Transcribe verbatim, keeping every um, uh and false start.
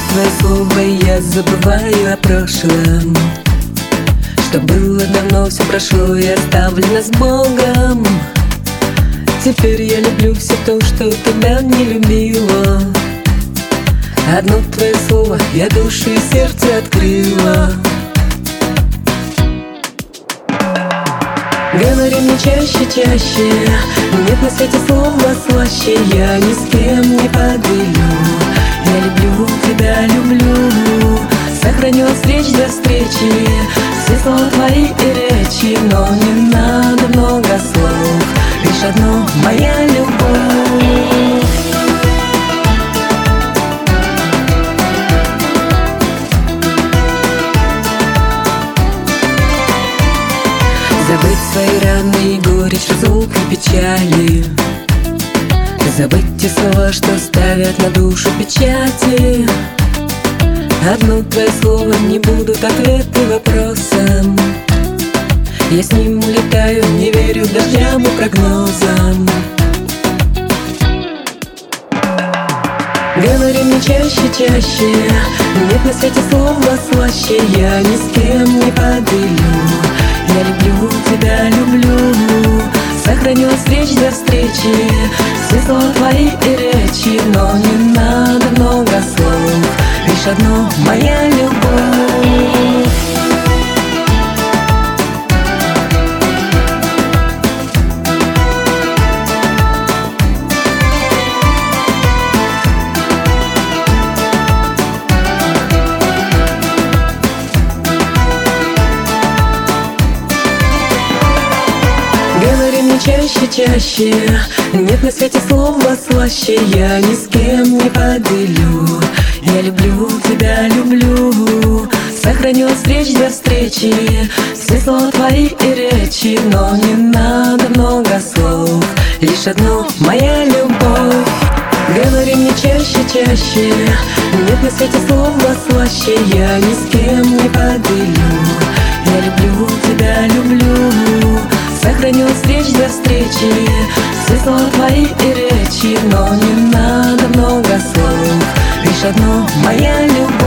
твое слово, я забываю о прошлом. Что было давно, все прошло и оставлено с Богом. Теперь я люблю все то, что тогда не любила. Одно твое слово, я душу и сердце открыла. Говори мне чаще, чаще, нет на свете слова слаще. Я ни с кем не поделю. Я люблю тебя, люблю. Сохраню от встреч до встречи все слова твои и речи. Но не надо много слов, лишь одно — моя любовь. Забыть свои раны и горечь, разлук и печали. Забыть те слова, что ставят на душу печати. Одно твое слово, не будут ответы вопросам. Я с ним улетаю, не верю дождям и прогнозам. Говори мне чаще, чаще, нет на свете слова слаще. Я ни с кем не поделю. Я люблю тебя, люблю. Сохраню от встреч до встречи все слова твои и речи. Но не надо много слов, лишь одно — моя любовь. Говори мне чаще, чаще, нет на свете слова слаще. Я ни с кем не поделю. Я люблю тебя, люблю. Сохраню от встреч до встречи все слова твои и речи. Но не надо много слов, лишь одно — моя любовь. Говори мне чаще, чаще, нет на свете слова слаще. Я ни с кем не поделю. Я люблю тебя, люблю. Сохраню от встреч до встречи все слова твои и речи. Но не надо много слов, лишь одно — моя любовь.